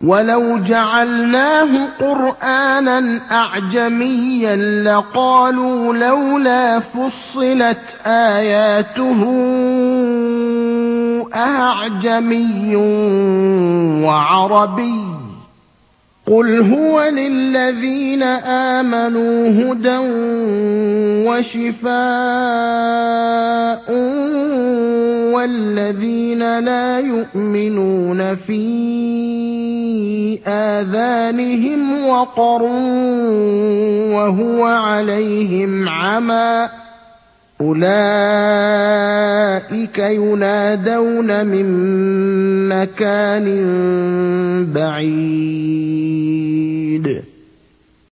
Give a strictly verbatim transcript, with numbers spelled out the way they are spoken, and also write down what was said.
وَلَوْ جَعَلْنَاهُ قُرْآنًا أَعْجَمِيًّا لَّقَالُوا لَوْلَا فُصِّلَتْ آيَاتُهُ أَأَعْجَمِيٌّ وَعَرَبِيٌّ ۗ قُلْ هُوَ لِلَّذِينَ آمَنُوا هُدًى وَشِفَاءٌ ۖ وَالَّذِينَ لَا يُؤْمِنُونَ فِي آذَانِهِمْ وَقْرٌ وَهُوَ عَلَيْهِمْ عَمًى ۚ أُولَٰئِكَ يُنَادَوْنَ مِن مَّكَانٍ بَعِيدٍ